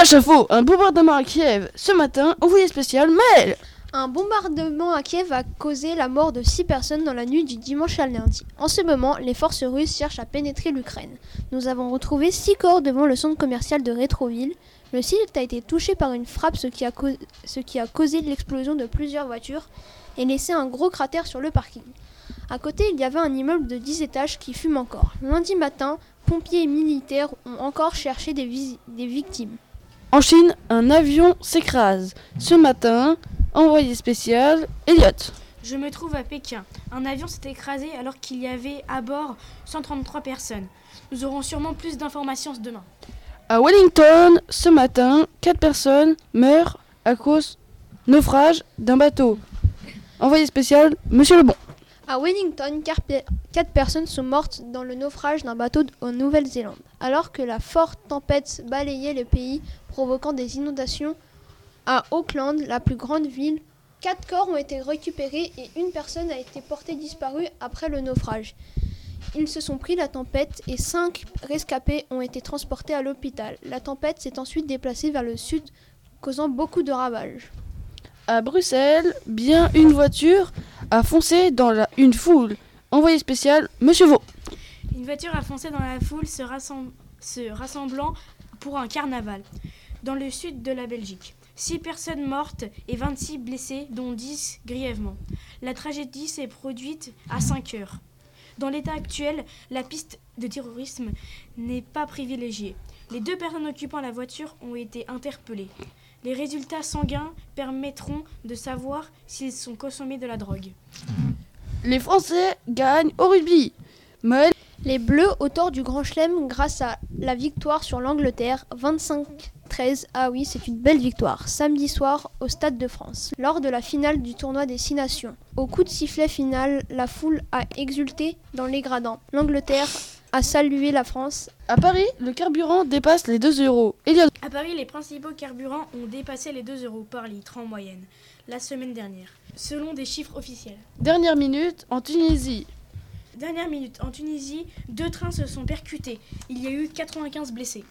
Flash info, un bombardement à Kiev. Ce matin, envoyé spécial Maël. Un bombardement à Kiev a causé la mort de 6 personnes dans la nuit du dimanche à lundi. En ce moment, les forces russes cherchent à pénétrer l'Ukraine. Nous avons retrouvé 6 corps devant le centre commercial de Rétroville. Le site a été touché par une frappe, ce qui a causé l'explosion de plusieurs voitures et laissé un gros cratère sur le parking. À côté, il y avait un immeuble de 10 étages qui fume encore. Lundi matin, pompiers et militaires ont encore cherché des victimes. En Chine, un avion s'écrase. Ce matin, envoyé spécial Elliot. Je me trouve à Pékin. Un avion s'est écrasé alors qu'il y avait à bord 133 personnes. Nous aurons sûrement plus d'informations demain. À Wellington, ce matin, 4 personnes meurent à cause naufrage d'un bateau. Envoyé spécial Monsieur Lebon. À Wellington, 4 personnes sont mortes dans le naufrage d'un bateau en Nouvelle-Zélande, alors que la forte tempête balayait le pays, provoquant des inondations. À Auckland, la plus grande ville, 4 corps ont été récupérés et une personne a été portée disparue après le naufrage. Ils se sont pris la tempête et 5 rescapés ont été transportés à l'hôpital. La tempête s'est ensuite déplacée vers le sud, causant beaucoup de ravages. À Bruxelles, bien une voiture a foncé dans une foule. Envoyé spécial Monsieur Vaux. Une voiture a foncé dans la foule se rassemblant pour un carnaval dans le sud de la Belgique. 6 personnes mortes et 26 blessés, dont 10 grièvement. La tragédie s'est produite à 5 heures. Dans l'état actuel, la piste de terrorisme n'est pas privilégiée. Les 2 personnes occupant la voiture ont été interpellées. Les résultats sanguins permettront de savoir s'ils ont consommé de la drogue. Les Français gagnent au rugby. Maël. Les Bleus au tort du Grand Chelem grâce à la victoire sur l'Angleterre, 25-13. Ah oui, c'est une belle victoire. Samedi soir au Stade de France, lors de la finale du tournoi des 6 nations. Au coup de sifflet final, la foule a exulté dans les gradins. L'Angleterre a salué la France. À Paris, le carburant dépasse les 2 €. Elliot. À Paris, les principaux carburants ont dépassé les 2 € par litre en moyenne la semaine dernière, selon des chiffres officiels. Dernière minute en Tunisie. 2 trains se sont percutés. Il y a eu 95 blessés.